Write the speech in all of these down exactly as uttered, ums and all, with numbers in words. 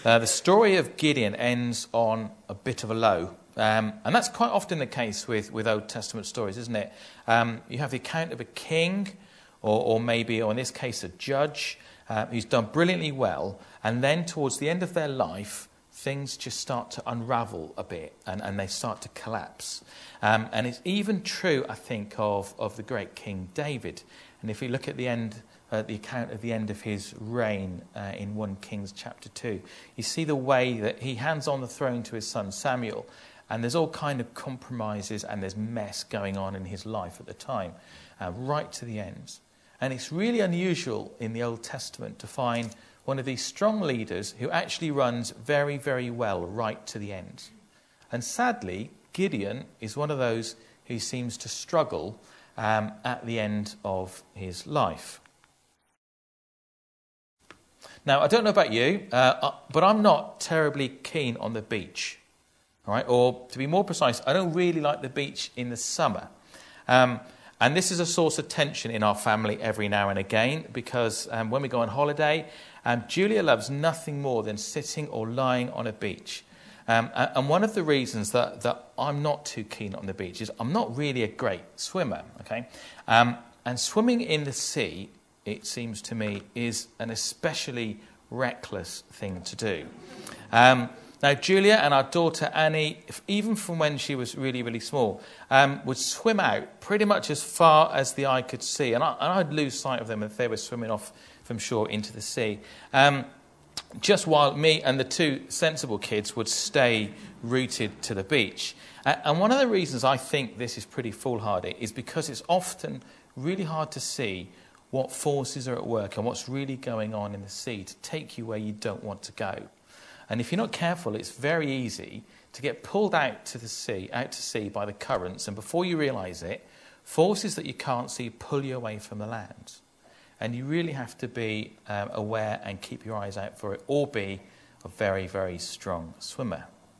Uh, the story of Gideon ends on a bit of a low. Um, and that's quite often the case with, with Old Testament stories, isn't it? Um, you have the account of a king, or, or maybe, or in this case, a judge, uh, who's done brilliantly well. And then towards the end of their life, things just start to unravel a bit and, and they start to collapse. Um, and it's even true, I think, of, of the great King David. And if we look at the end, uh, the account of the end of his reign uh, in First Kings chapter two, you see the way that he hands on the throne to his son Samuel, and there's all kind of compromises and there's mess going on in his life at the time, uh, right to the end. And it's really unusual in the Old Testament to find one of these strong leaders who actually runs very, very well right to the end. And sadly, Gideon is one of those who seems to struggle um, at the end of his life. Now, I don't know about you, uh, but I'm not terribly keen on the beach. All right? Or, to be more precise, I don't really like the beach in the summer. Um, and this is a source of tension in our family every now and again, because um, when we go on holiday, um, Julia loves nothing more than sitting or lying on a beach. Um, and one of the reasons that, that I'm not too keen on the beach is I'm not really a great swimmer. Okay, um, and swimming in the sea, it seems to me, is an especially reckless thing to do. Um, now, Julia and our daughter Annie, if, even from when she was really, really small, um, would swim out pretty much as far as the eye could see. And, I, and I'd lose sight of them if they were swimming off from shore into the sea. Um, just while me and the two sensible kids would stay rooted to the beach. Uh, and one of the reasons I think this is pretty foolhardy is because it's often really hard to see what forces are at work and what's really going on in the sea to take you where you don't want to go. And if you're not careful, it's very easy to get pulled out to the sea, out to sea by the currents, and before you realise it, forces that you can't see pull you away from the land. And you really have to be um, aware and keep your eyes out for it, or be a very, very strong swimmer.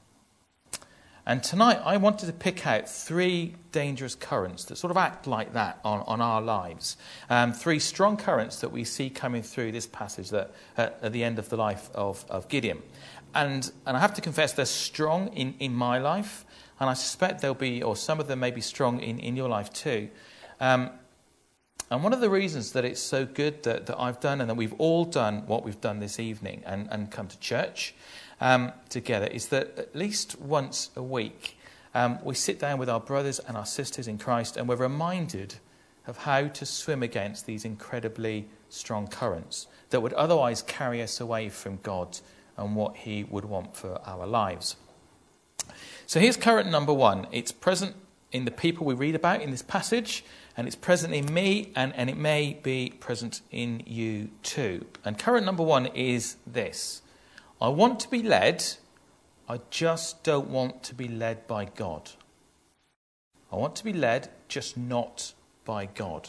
And tonight I wanted to pick out three dangerous currents that sort of act like that on, on our lives. Um, three strong currents that we see coming through this passage that uh, at the end of the life of, of Gideon. And, and I have to confess they're strong in, in my life, and I suspect they'll be, or some of them may be strong in, in your life too. Um, and one of the reasons that it's so good that, that I've done and that we've all done what we've done this evening and, and come to church Um, together is that at least once a week um, we sit down with our brothers and our sisters in Christ and we're reminded of how to swim against these incredibly strong currents that would otherwise carry us away from God and what he would want for our lives. So here's current number one. It's present in the people we read about in this passage, and it's present in me, and, and it may be present in you too. And current number one is this: I want to be led, I just don't want to be led by God. I want to be led, just not by God.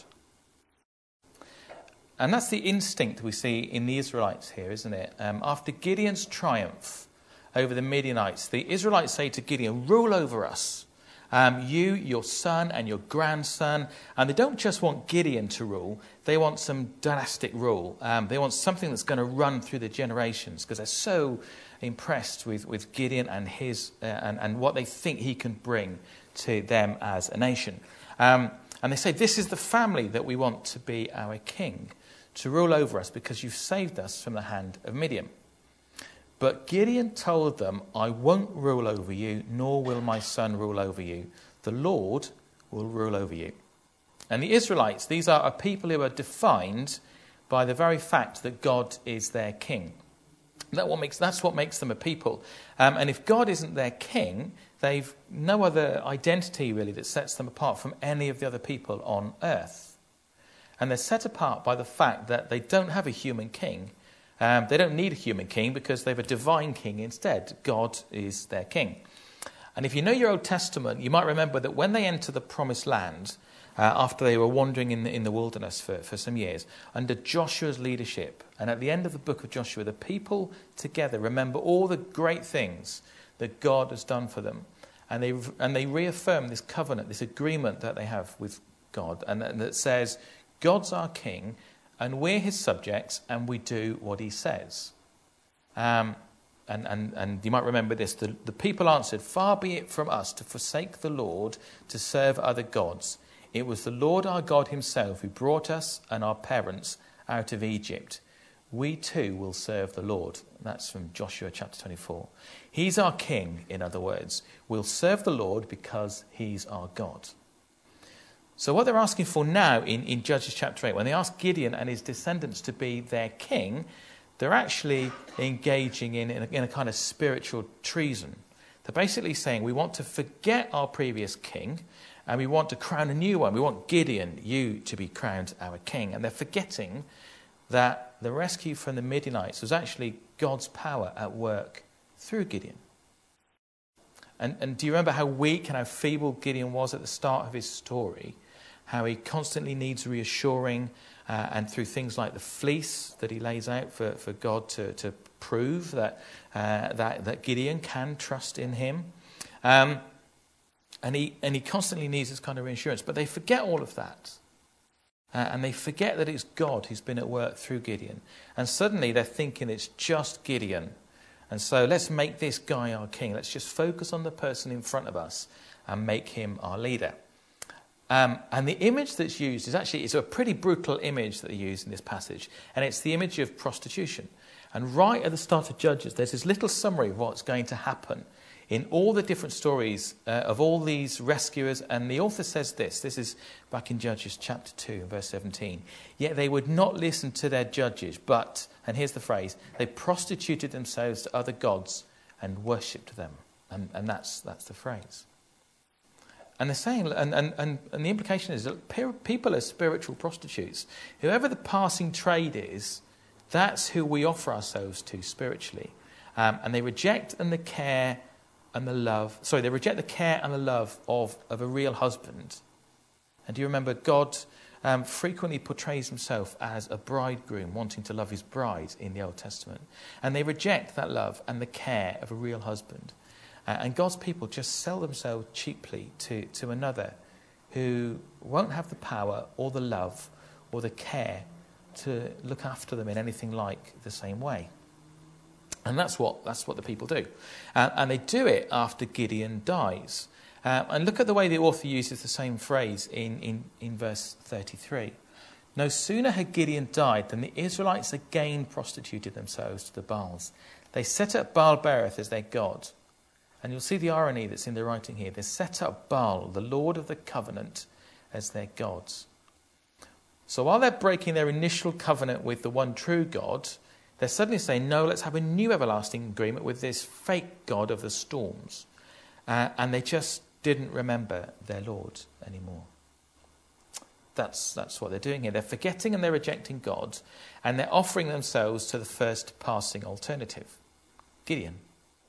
And that's the instinct we see in the Israelites here, isn't it? Um, after Gideon's triumph over the Midianites, the Israelites say to Gideon, rule over us. Um, you, your son and your grandson. And they don't just want Gideon to rule, they want some dynastic rule. Um, they want something that's going to run through the generations, because they're so impressed with, with Gideon and his uh, and, and what they think he can bring to them as a nation. Um, and they say, this is the family that we want to be our king, to rule over us, because you've saved us from the hand of Midian. But Gideon told them, I won't rule over you, nor will my son rule over you. The Lord will rule over you. And the Israelites, these are a people who are defined by the very fact that God is their king. That what makes, that's what makes them a people. Um, and if God isn't their king, they've no other identity really that sets them apart from any of the other people on earth. And they're set apart by the fact that they don't have a human king. Um, they don't need a human king because they have a divine king instead. God is their king. And if you know your Old Testament, you might remember that when they enter the promised land, uh, after they were wandering in the, in the wilderness for, for some years, under Joshua's leadership, and at the end of the book of Joshua, the people together remember all the great things that God has done for them. And they and they reaffirm this covenant, this agreement that they have with God, and that, and that says, God's our king, and we're his subjects, and we do what he says. Um, and, and, and you might remember this, the, the people answered, "Far be it from us to forsake the Lord to serve other gods. It was the Lord our God himself who brought us and our parents out of Egypt. We too will serve the Lord." That's from Joshua chapter twenty-four. He's our king, in other words. We'll serve the Lord because he's our God. So what they're asking for now in, in Judges chapter eight, when they ask Gideon and his descendants to be their king, they're actually engaging in, in, a, in a kind of spiritual treason. They're basically saying, we want to forget our previous king and we want to crown a new one. We want Gideon, you, to be crowned our king. And they're forgetting that the rescue from the Midianites was actually God's power at work through Gideon. And, and do you remember how weak and how feeble Gideon was at the start of his story? How he constantly needs reassuring, uh, and through things like the fleece that he lays out for, for God to, to prove that, uh, that that Gideon can trust in him. Um, and he and he constantly needs this kind of reassurance. But they forget all of that. Uh, and they forget that it's God who's been at work through Gideon. And suddenly they're thinking it's just Gideon. And so let's make this guy our king. Let's just focus on the person in front of us and make him our leader. Um, and the image that's used is actually, it's a pretty brutal image that they use in this passage. And it's the image of prostitution. And right at the start of Judges, there's this little summary of what's going to happen in all the different stories uh, of all these rescuers. And the author says this, this is back in Judges chapter two, verse seventeen. "Yet they would not listen to their judges, but," and here's the phrase, "they prostituted themselves to other gods and worshipped them." And, and that's that's the phrase. And they're saying, and, and, and, and the implication is that people are spiritual prostitutes. Whoever the passing trade is, that's who we offer ourselves to spiritually. Um, and they reject and the care and the love, sorry, they reject the care and the love of, of a real husband. And do you remember God um, frequently portrays himself as a bridegroom wanting to love his bride in the Old Testament. And they reject that love and the care of a real husband. Uh, and God's people just sell themselves cheaply to, to another who won't have the power or the love or the care to look after them in anything like the same way. And that's what that's what the people do. Uh, and they do it after Gideon dies. Uh, and look at the way the author uses the same phrase in, in, in verse thirty-three. "No sooner had Gideon died than the Israelites again prostituted themselves to the Baals. They set up Baal-berith as their god." And you'll see the irony that's in the writing here. They set up Baal, the Lord of the covenant, as their gods. So while they're breaking their initial covenant with the one true God, they're suddenly saying, no, let's have a new everlasting agreement with this fake God of the storms. Uh, and they just didn't remember their Lord anymore. That's, that's what they're doing here. They're forgetting and they're rejecting God, and they're offering themselves to the first passing alternative, Gideon.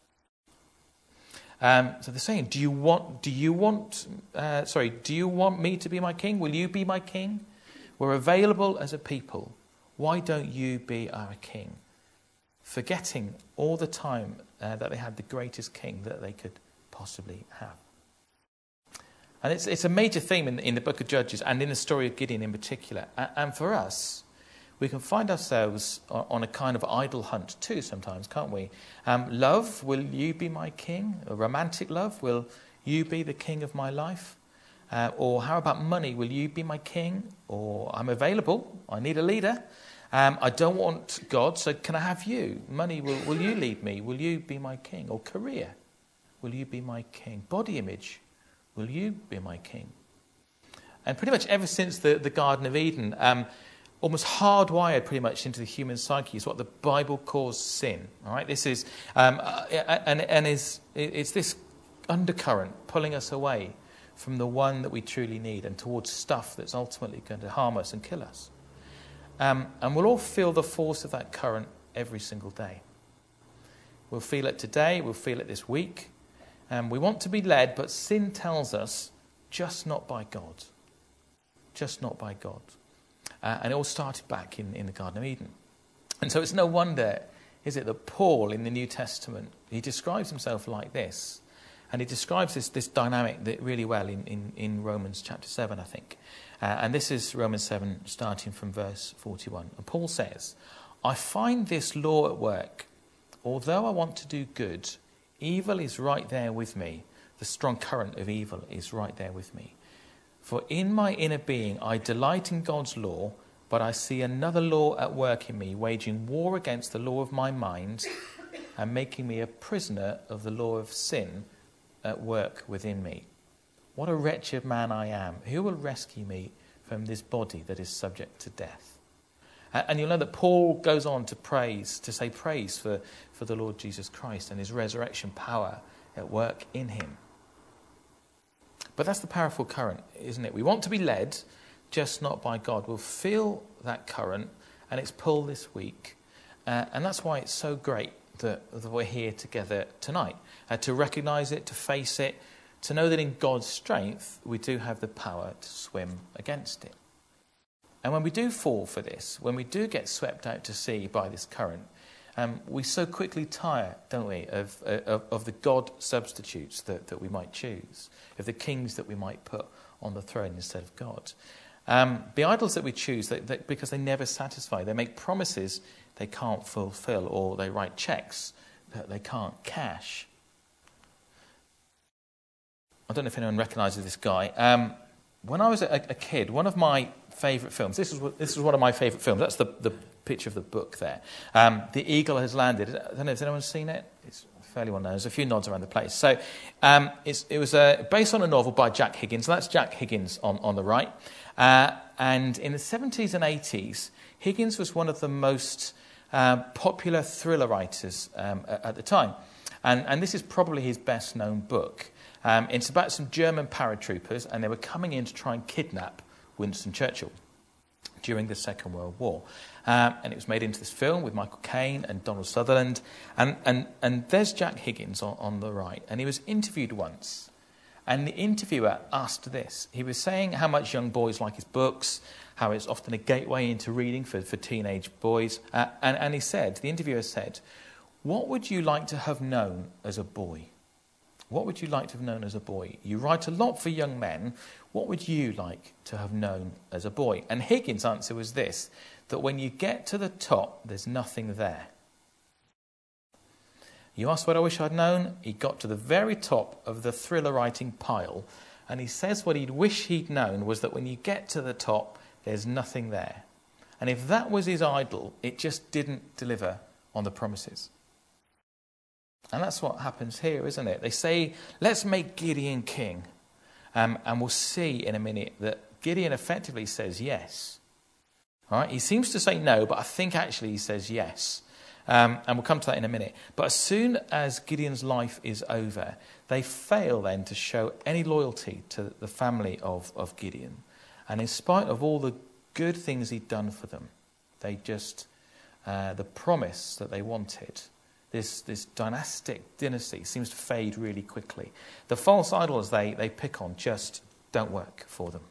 Um, so they're saying, do you want, do you want, uh, sorry, do you want me to be my king? Will you be my king? We're available as a people. Why don't you be our king? Forgetting all the time uh, that they had the greatest king that they could possibly have. And it's it's a major theme in, in the book of Judges and in the story of Gideon in particular. And, and for us, we can find ourselves on, on a kind of idle hunt too sometimes, can't we? Um, love, will you be my king? A romantic love, will you be the king of my life? Uh, or how about money? Will you be my king? Or I'm available, I need a leader. Um, I don't want God, so can I have you? Money, will, will you lead me? Will you be my king? Or career, will you be my king? Body image, will you be my king? And pretty much ever since the, the Garden of Eden, um, almost hardwired pretty much into the human psyche is what the Bible calls sin. All right, this is, um, uh, and, and is, it's this undercurrent pulling us away from the one that we truly need and towards stuff that's ultimately going to harm us and kill us. Um, and we'll all feel the force of that current every single day. We'll feel it today, we'll feel it this week. Um, we want to be led, but sin tells us, just not by God. Just not by God. Uh, and it all started back in, in the Garden of Eden. And so it's no wonder, is it, that Paul in the New Testament, he describes himself like this. And he describes this, this dynamic that really well in, in, in Romans chapter seven, I think. Uh, and this is Romans seven, starting from verse forty-one. And Paul says, I find this law at work. although I want to do good, evil is right there with me. The strong current of evil is right there with me. For in my inner being I delight in God's law, but I see another law at work in me, waging war against the law of my mind and making me a prisoner of the law of sin at work within me. What a wretched man I am. Who will rescue me from this body that is subject to death? And you'll know that Paul goes on to praise, to say praise for, for the Lord Jesus Christ and his resurrection power at work in him. But that's the powerful current, isn't it? We want to be led, just not by God. We'll feel that current and its pull this week. Uh, and that's why it's so great that, that we're here together tonight. Uh, to recognise it, to face it, to know that in God's strength we do have the power to swim against it. And when we do fall for this, when we do get swept out to sea by this current, um, we so quickly tire, don't we, of, of, of the God substitutes that, that we might choose, of the kings that we might put on the throne instead of God. Um, the idols that we choose, they, they, because they never satisfy, they make promises they can't fulfill, or they write checks that they can't cash. I don't know if anyone recognises this guy. Um, when I was a, a kid, one of my favourite films, this is this is one of my favourite films. That's the, the picture of the book there. Um, The Eagle Has Landed. I don't know, has anyone seen it? It's fairly well known. There's a few nods around the place. So um, it's, it was uh, based on a novel by Jack Higgins. So that's Jack Higgins on, on the right. Uh, and in the seventies and eighties, Higgins was one of the most uh, popular thriller writers um, at, at the time. And, and this is probably his best known book. Um, it's about some German paratroopers, and they were coming in to try and kidnap Winston Churchill during the Second World War. Um, and it was made into this film with Michael Caine and Donald Sutherland. And, and, and there's Jack Higgins on, on the right. And he was interviewed once. And the interviewer asked this. He was saying how much young boys like his books, how it's often a gateway into reading for, for teenage boys. Uh, and, and he said, the interviewer said, "What would you like to have known as a boy? What would you like to have known as a boy? You write a lot for young men. What would you like to have known as a boy?" And Higgins' answer was this, that when you get to the top, there's nothing there. You asked what I wish I'd known? He got to the very top of the thriller writing pile, and he says what he'd wish he'd known was that when you get to the top, there's nothing there. And if that was his idol, it just didn't deliver on the promises. And that's what happens here, isn't it? They say, let's make Gideon king. Um, and we'll see in a minute that Gideon effectively says yes. All right? He seems to say no, but I think actually he says yes. Um, and we'll come to that in a minute. But as soon as Gideon's life is over, they fail then to show any loyalty to the family of, of Gideon. And in spite of all the good things he'd done for them, they just, uh, the promise that they wanted, This this dynastic dynasty seems to fade really quickly. The false idols they, they pick on just don't work for them.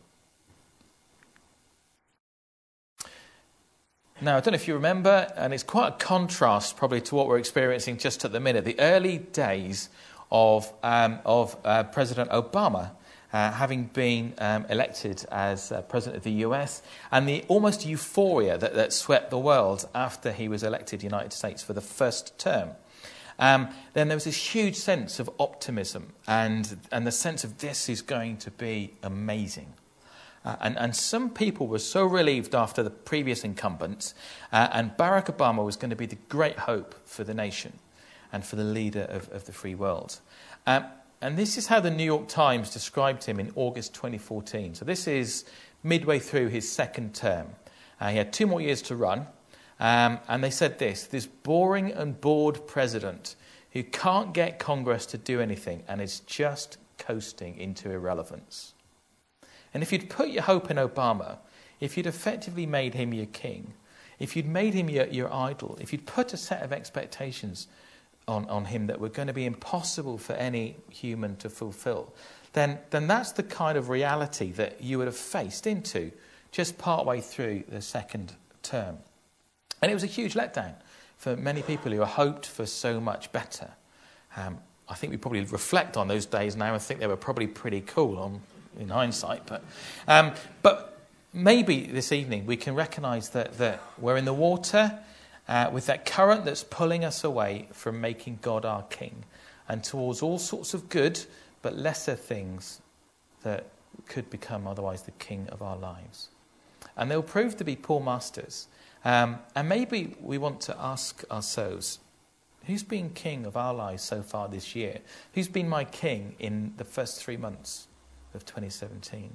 Now, I don't know if you remember, and it's quite a contrast probably to what we're experiencing just at the minute, the early days of, um, of uh, President Obama uh, having been um, elected as uh, President of the U S, and the almost euphoria that, that swept the world after he was elected United States for the first term. Um, then there was this huge sense of optimism and, and the sense of this is going to be amazing. Uh, and, and some people were so relieved after the previous incumbents, uh, and Barack Obama was going to be the great hope for the nation and for the leader of, of the free world. Um, and this is how the New York Times described him in August twenty fourteen. So this is midway through his second term. Uh, he had two more years to run. Um, and they said this, this boring and bored president who can't get Congress to do anything and is just coasting into irrelevance. And if you'd put your hope in Obama, if you'd effectively made him your king, if you'd made him your, your idol, if you'd put a set of expectations on, on him that were going to be impossible for any human to fulfill, then, then that's the kind of reality that you would have faced into just partway through the second term. And it was a huge letdown for many people who hoped for so much better. Um, I think we probably reflect on those days now and think they were probably pretty cool on, in hindsight. But, um, but maybe this evening we can recognise that, that we're in the water uh, with that current that's pulling us away from making God our king and towards all sorts of good but lesser things that could become otherwise the king of our lives. And they'll prove to be poor masters. Um, and maybe we want to ask ourselves, who's been king of our lives so far this year? Who's been my king in the first three months of twenty seventeen?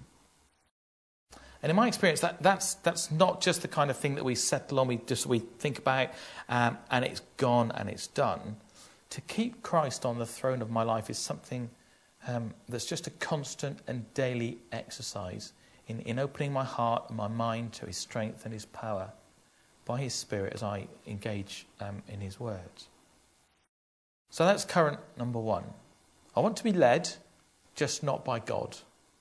And in my experience, that, that's that's not just the kind of thing that we settle on, we just we think about, um, and it's gone and it's done. To keep Christ on the throne of my life is something um, that's just a constant and daily exercise in, in opening my heart and my mind to his strength and his power by his Spirit as I engage um, in his words. So that's current number one. I want to be led, just not by God.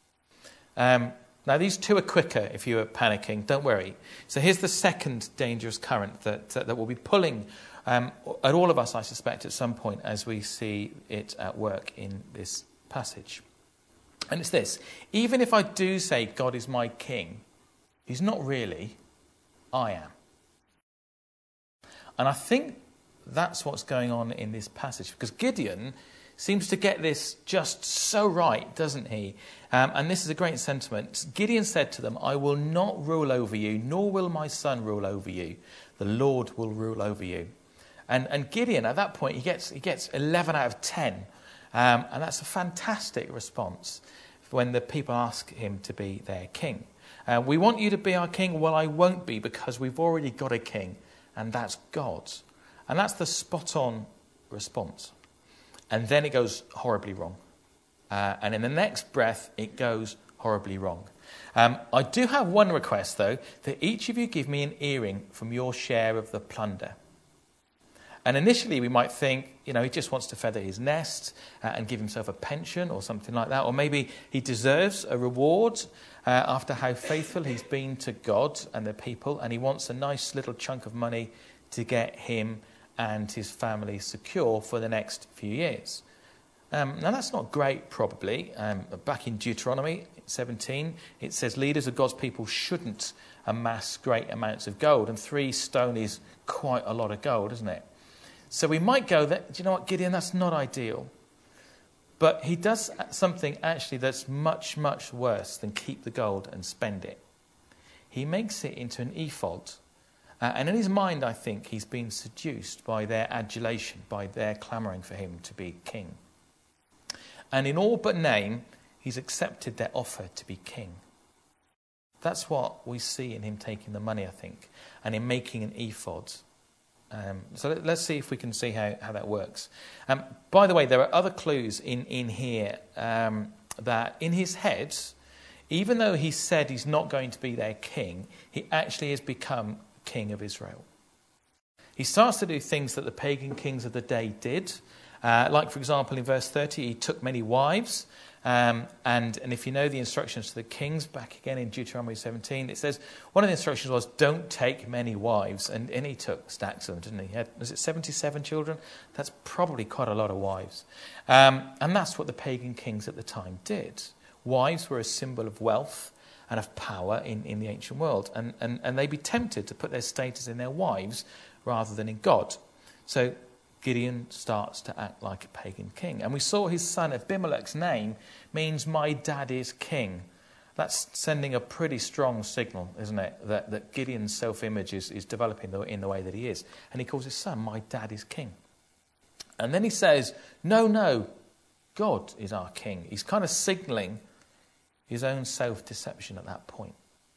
Um, now, these two are quicker if you are panicking. Don't worry. So here's the second dangerous current that, that, that will be pulling um, at all of us, I suspect, at some point as we see it at work in this passage. And it's this. Even if I do say God is my king, he's not really. I am. And I think that's what's going on in this passage, because Gideon seems to get this just so right, doesn't he? Um, and this is a great sentiment. Gideon said to them, I will not rule over you, nor will my son rule over you. The Lord will rule over you. And, and Gideon, at that point, he gets, he gets eleven out of ten. Um, and that's a fantastic response when the people ask him to be their king. Uh, we want you to be our king. Well, I won't be, because we've already got a king, and that's God. And that's the spot-on response. And then it goes horribly wrong. Uh, and in the next breath, it goes horribly wrong. Um, I do have one request, though, that each of you give me an earring from your share of the plunder. And initially we might think, you know, he just wants to feather his nest uh, and give himself a pension or something like that. Or maybe he deserves a reward uh, after how faithful he's been to God and the people. And he wants a nice little chunk of money to get him and his family secure for the next few years. Um, now, that's not great, probably. Um, back in Deuteronomy seventeen, it says leaders of God's people shouldn't amass great amounts of gold. And three stone is quite a lot of gold, isn't it? So we might go, that, do you know what, Gideon, that's not ideal. But he does something actually that's much, much worse than keep the gold and spend it. He makes it into an ephod. Uh, and in his mind, I think, he's been seduced by their adulation, by their clamouring for him to be king. And in all but name, he's accepted their offer to be king. That's what we see in him taking the money, I think, and in making an ephod. Um, so let, let's see if we can see how, how that works. Um, by the way, there are other clues in, in here um, that in his head, even though he said he's not going to be their king, he actually has become king of Israel. He starts to do things that the pagan kings of the day did. Uh, like, for example, in verse thirty, he took many wives. Um, and, and if you know the instructions to the kings, back again in Deuteronomy seventeen, it says one of the instructions was, don't take many wives. And, and he took stacks of them, didn't he? He had, was it seventy-seven children? That's probably quite a lot of wives. Um, and that's what the pagan kings at the time did. Wives were a symbol of wealth and of power in, in the ancient world. And, and, and they'd be tempted to put their status in their wives rather than in God. So Gideon starts to act like a pagan king. And we saw his son Abimelech's name means my dad is king. That's sending a pretty strong signal, isn't it? That, that Gideon's self-image is, is developing the, in the way that he is. And he calls his son, my dad is king. And then he says, no, no, God is our king. He's kind of signalling his own self-deception at that point.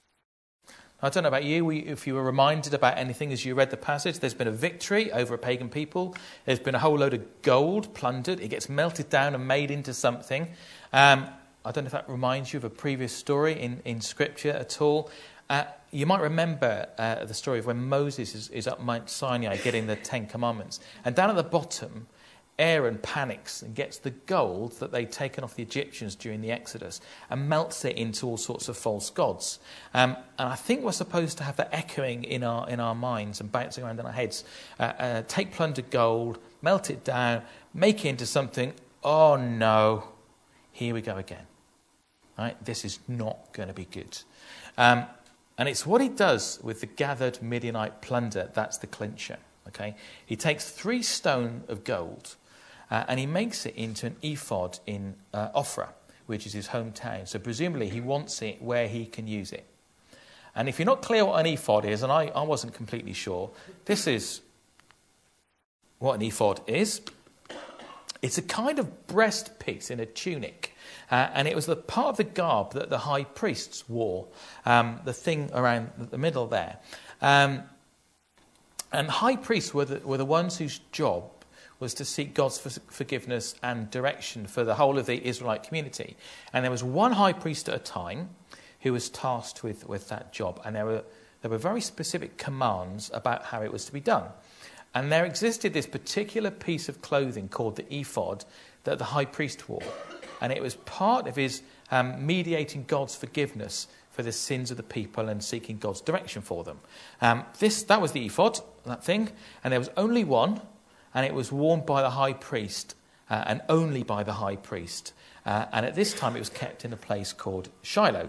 I don't know about you, if you were reminded about anything as you read the passage. There's been a victory over a pagan people. There's been a whole load of gold plundered. It gets melted down and made into something. Um, I don't know if that reminds you of a previous story in, in Scripture at all. Uh, you might remember uh, the story of when Moses is, is up Mount Sinai getting the Ten Commandments. And down at the bottom, Aaron panics and gets the gold that they'd taken off the Egyptians during the Exodus and melts it into all sorts of false gods. Um, and I think we're supposed to have that echoing in our in our minds and bouncing around in our heads. Uh, uh, take plundered gold, melt it down, make it into something. Oh no, here we go again. Right? This is not going to be good. Um, And it's what he does with the gathered Midianite plunder that's the clincher. Okay, he takes three stone of gold uh, and he makes it into an ephod in uh, Ophrah, which is his hometown. So presumably he wants it where he can use it. And if you're not clear what an ephod is, and I, I wasn't completely sure, this is what an ephod is. It's a kind of breast piece in a tunic. Uh, and it was the part of the garb that the high priests wore, um, the thing around the middle there. Um, and high priests were the, were the ones whose job was to seek God's forgiveness and direction for the whole of the Israelite community. And there was one high priest at a time who was tasked with, with that job. And there were, there were very specific commands about how it was to be done. And there existed this particular piece of clothing called the ephod that the high priest wore. And it was part of his um, mediating God's forgiveness for the sins of the people and seeking God's direction for them. Um, this that was the ephod, that thing. And there was only one, and it was worn by the high priest, uh, and only by the high priest. Uh, and at this time it was kept in a place called Shiloh.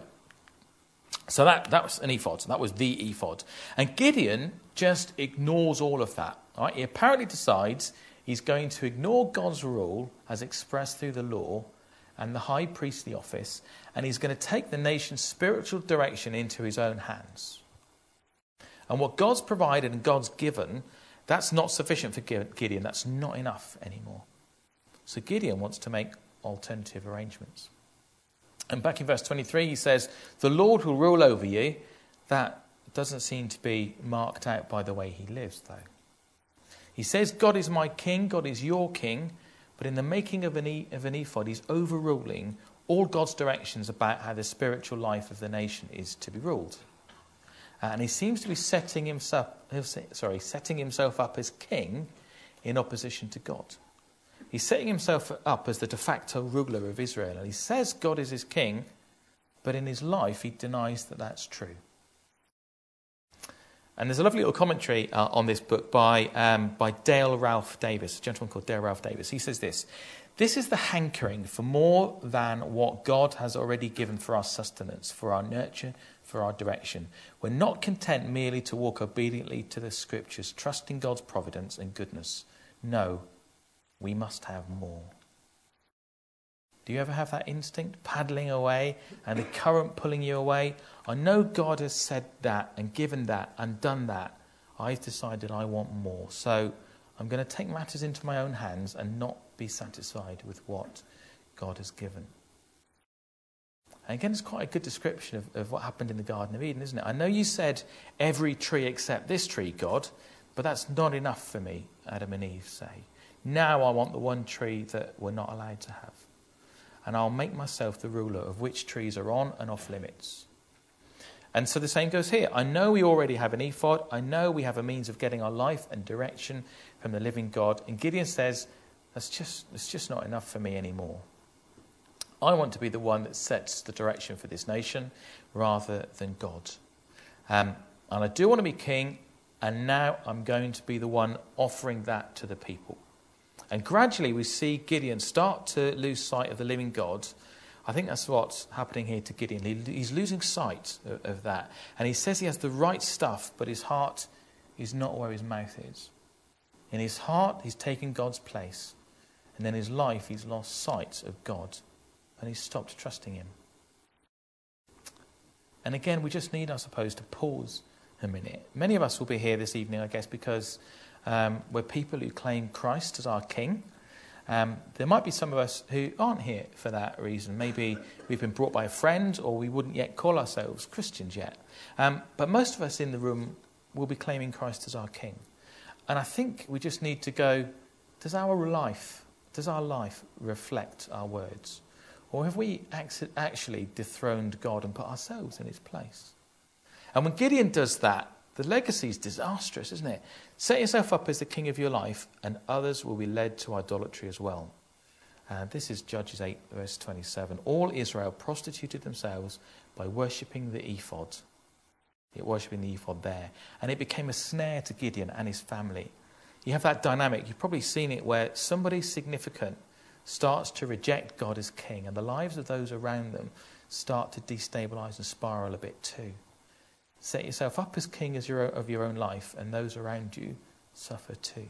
So that, that was an ephod. That was the ephod. And Gideon just ignores all of that. Right? He apparently decides he's going to ignore God's rule as expressed through the law and the high priestly office, and he's going to take the nation's spiritual direction into his own hands. And what God's provided and God's given, that's not sufficient for Gideon. That's not enough anymore. So Gideon wants to make alternative arrangements. And back in verse twenty-three, he says, the Lord will rule over you. That doesn't seem to be marked out by the way he lives, though. He says, God is my king, God is your king, but in the making of an, e- of an ephod, he's overruling all God's directions about how the spiritual life of the nation is to be ruled. Uh, and he seems to be setting himself, sorry, setting himself up as king in opposition to God. He's setting himself up as the de facto ruler of Israel. And he says God is his king, but in his life he denies that that's true. And there's a lovely little commentary uh, on this book by um, by Dale Ralph Davis, a gentleman called Dale Ralph Davis. He says this: this is the hankering for more than what God has already given for our sustenance, for our nurture, for our direction. We're not content merely to walk obediently to the scriptures, trusting God's providence and goodness. No, we must have more. Do you ever have that instinct, paddling away and the current pulling you away? I know God has said that and given that and done that. I've decided I want more. So I'm going to take matters into my own hands and not be satisfied with what God has given. And again, it's quite a good description of, of what happened in the Garden of Eden, isn't it? I know you said every tree except this tree, God, but that's not enough for me, Adam and Eve say. Now I want the one tree that we're not allowed to have. And I'll make myself the ruler of which trees are on and off limits. And so the same goes here. I know we already have an ephod. I know we have a means of getting our life and direction from the living God. And Gideon says, that's just, that's just not enough for me anymore. I want to be the one that sets the direction for this nation rather than God. Um, and I do want to be king, and now I'm going to be the one offering that to the people. And gradually we see Gideon start to lose sight of the living God. I think that's what's happening here to Gideon. He, he's losing sight of, of that. And he says he has the right stuff, but his heart is not where his mouth is. In his heart, he's taken God's place. And in his life, he's lost sight of God. And he's stopped trusting him. And again, we just need, I suppose, to pause a minute. Many of us will be here this evening, I guess, because Um, we're people who claim Christ as our king. Um, there might be some of us who aren't here for that reason. Maybe we've been brought by a friend, or we wouldn't yet call ourselves Christians yet. Um, but most of us in the room will be claiming Christ as our king. And I think we just need to go, does our life, does our life reflect our words? Or have we actually dethroned God and put ourselves in his place? And when Gideon does that, the legacy is disastrous, isn't it? Set yourself up as the king of your life, and others will be led to idolatry as well. Uh, this is Judges eight, verse twenty-seven. All Israel prostituted themselves by worshipping the ephod. Worshipping the ephod there. And it became a snare to Gideon and his family. You have that dynamic. You've probably seen it where somebody significant starts to reject God as king, and the lives of those around them start to destabilise and spiral a bit too. Set yourself up as king as your, of your own life, and those around you suffer too.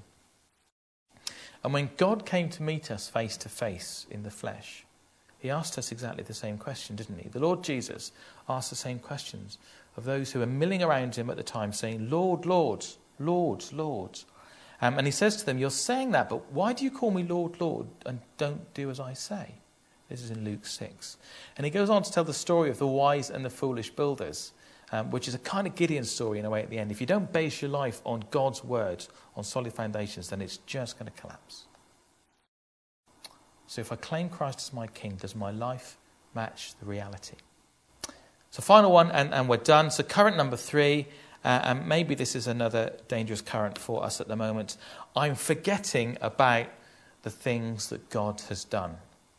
And when God came to meet us face to face in the flesh, he asked us exactly the same question, didn't he? The Lord Jesus asked the same questions of those who were milling around him at the time, saying, Lord, Lord, Lord, Lord. Um, and he says to them, you're saying that, but why do you call me Lord, Lord, and don't do as I say? This is in Luke six. And he goes on to tell the story of the wise and the foolish builders, um, which is a kind of Gideon story in a way at the end. If you don't base your life on God's word, on solid foundations, then it's just going to collapse. So if I claim Christ as my king, does my life match the reality? So final one, and, and we're done. So current number three, uh, and maybe this is another dangerous current for us at the moment. I'm forgetting about the things that God has done.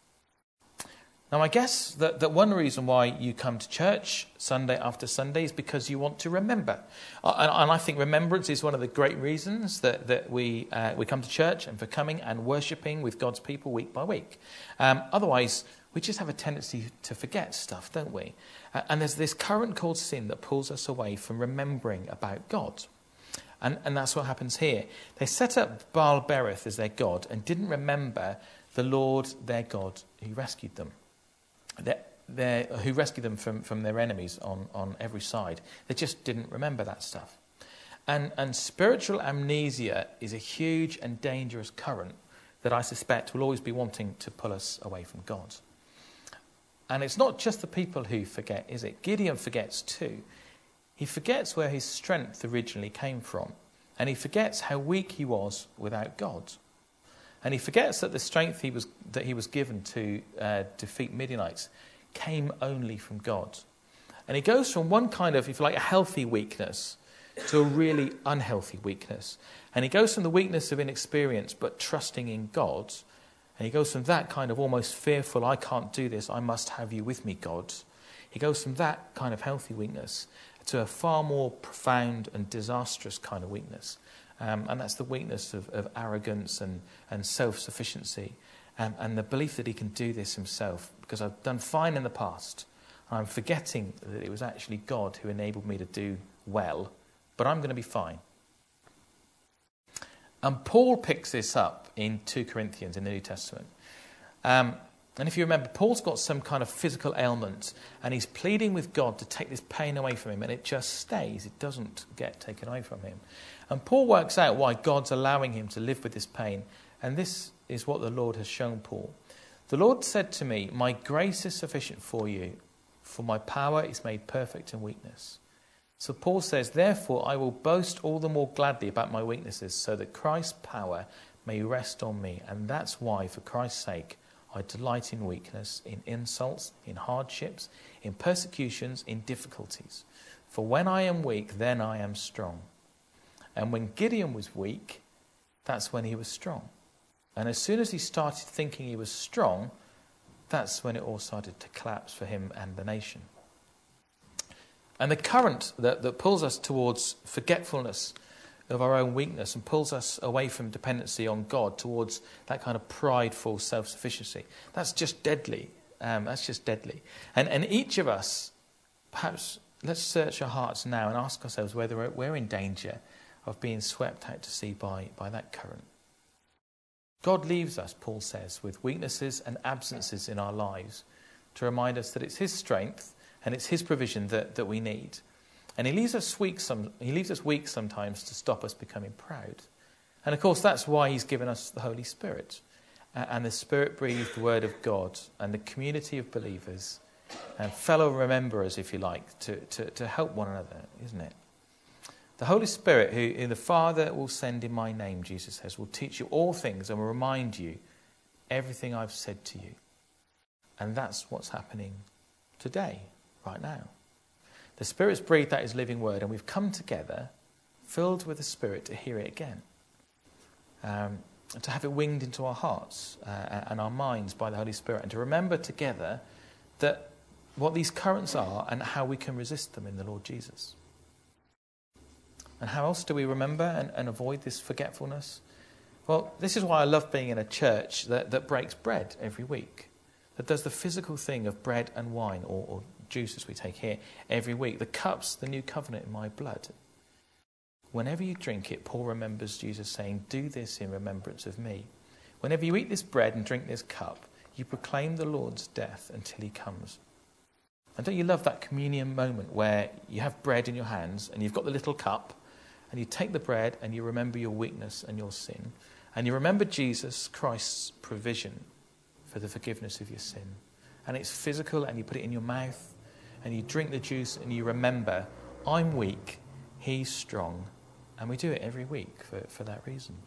Now, I guess that, that one reason why you come to church Sunday after Sunday is because you want to remember. And, and I think remembrance is one of the great reasons that, that we uh, we come to church, and for coming and worshipping with God's people week by week. Um, otherwise, we just have a tendency to forget stuff, don't we? Uh, and there's this current called sin that pulls us away from remembering about God. And, and that's what happens here. They set up Baal-berith as their god and didn't remember the Lord their God who rescued them. They're, they're, who rescued them from, from their enemies on, on every side. They just didn't remember that stuff. And, and spiritual amnesia is a huge and dangerous current that I suspect will always be wanting to pull us away from God. And it's not just the people who forget, is it? Gideon forgets too. He forgets where his strength originally came from. And he forgets how weak he was without God. And he forgets that the strength he was that he was given to uh, defeat Midianites came only from God. And he goes from one kind of, if you like, a healthy weakness to a really unhealthy weakness. And he goes from the weakness of inexperience but trusting in God. And he goes from that kind of almost fearful, I can't do this, I must have you with me, God. He goes from that kind of healthy weakness to a far more profound and disastrous kind of weakness. Um, and that's the weakness of, of arrogance and, and self-sufficiency, um, and the belief that he can do this himself because I've done fine in the past. And I'm forgetting that it was actually God who enabled me to do well, but I'm going to be fine. And Paul picks this up in Second Corinthians in the New Testament. Um, and if you remember, Paul's got some kind of physical ailment, and he's pleading with God to take this pain away from him, and it just stays. It doesn't get taken away from him. And Paul works out why God's allowing him to live with this pain. And this is what the Lord has shown Paul. The Lord said to me, my grace is sufficient for you, for my power is made perfect in weakness. So Paul says, therefore I will boast all the more gladly about my weaknesses, so that Christ's power may rest on me. And that's why, for Christ's sake, I delight in weakness, in insults, in hardships, in persecutions, in difficulties. For when I am weak, then I am strong. And when Gideon was weak, that's when he was strong. And as soon as he started thinking he was strong, that's when it all started to collapse for him and the nation. And the current that, that pulls us towards forgetfulness of our own weakness and pulls us away from dependency on God towards that kind of prideful self-sufficiency, that's just deadly. Um, that's just deadly. And, and each of us, perhaps, let's search our hearts now and ask ourselves whether we're, we're in danger of being swept out to sea by, by that current. God leaves us, Paul says, with weaknesses and absences in our lives to remind us that it's his strength and it's his provision that, that we need. And he leaves us weak some he leaves us weak sometimes to stop us becoming proud. And of course that's why he's given us the Holy Spirit uh, and the Spirit-breathed word of God and the community of believers and fellow rememberers, if you like, to, to, to help one another, isn't it? The Holy Spirit, who, who the Father will send in my name, Jesus says, will teach you all things and will remind you everything I've said to you. And that's what's happening today, right now. The Spirit's breathed out his living word, and we've come together, filled with the Spirit, to hear it again. Um, and to have it winged into our hearts uh, and our minds by the Holy Spirit, and to remember together that what these currents are and how we can resist them in the Lord Jesus. And how else do we remember and, and avoid this forgetfulness? Well, this is why I love being in a church that, that breaks bread every week, that does the physical thing of bread and wine, or, or juice we take here every week. The cup's the new covenant in my blood. Whenever you drink it, Paul remembers Jesus saying, do this in remembrance of me. Whenever you eat this bread and drink this cup, you proclaim the Lord's death until he comes. And don't you love that communion moment where you have bread in your hands and you've got the little cup and you take the bread and you remember your weakness and your sin and you remember Jesus Christ's provision for the forgiveness of your sin. And it's physical and you put it in your mouth and you drink the juice and you remember, I'm weak, he's strong. And we do it every week for, for that reason.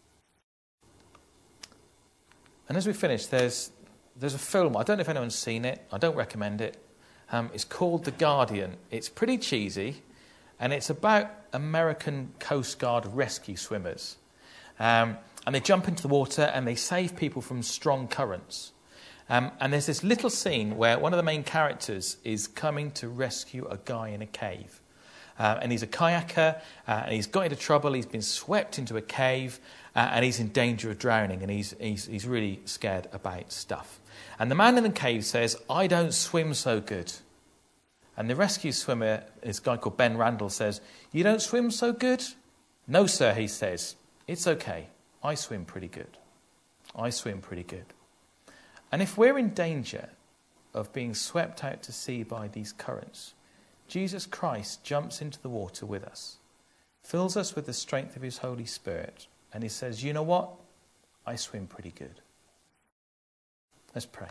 And as we finish, there's there's a film. I don't know if anyone's seen it. I don't recommend it. Um, it's called The Guardian. It's pretty cheesy, and it's about American Coast Guard rescue swimmers. Um, and they jump into the water and they save people from strong currents. Um, and there's this little scene where one of the main characters is coming to rescue a guy in a cave. Uh, and he's a kayaker, uh, and he's got into trouble. He's been swept into a cave, uh, and he's in danger of drowning, and he's, he's he's really scared about stuff. And the man in the cave says, I don't swim so good. And the rescue swimmer, this guy called Ben Randall, says, you don't swim so good? No, sir, he says. It's okay. I swim pretty good. I swim pretty good. And if we're in danger of being swept out to sea by these currents, Jesus Christ jumps into the water with us, fills us with the strength of his Holy Spirit, and he says, you know what? I swim pretty good. Let's pray.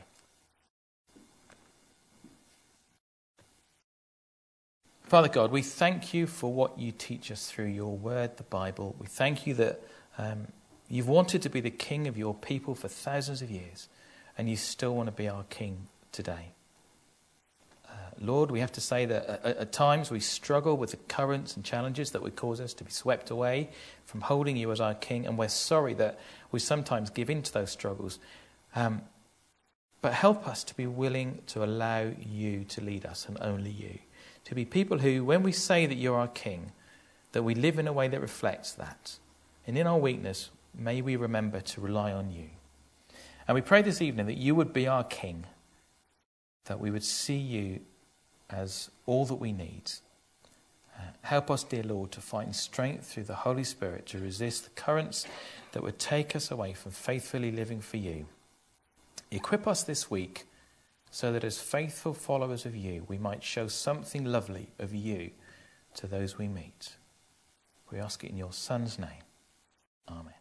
Father God, we thank you for what you teach us through your word, the Bible. We thank you that um, you've wanted to be the king of your people for thousands of years, and you still want to be our king today. Uh, Lord, we have to say that at, at times we struggle with the currents and challenges that would cause us to be swept away from holding you as our king, and we're sorry that we sometimes give in to those struggles. Um, but help us to be willing to allow you to lead us, and only you. To be people who, when we say that you're our king, that we live in a way that reflects that. And in our weakness, may we remember to rely on you. And we pray this evening that you would be our king, that we would see you as all that we need. Uh, help us, dear Lord, to find strength through the Holy Spirit to resist the currents that would take us away from faithfully living for you. Equip us this week so that as faithful followers of you, we might show something lovely of you to those we meet. We ask it in your Son's name. Amen.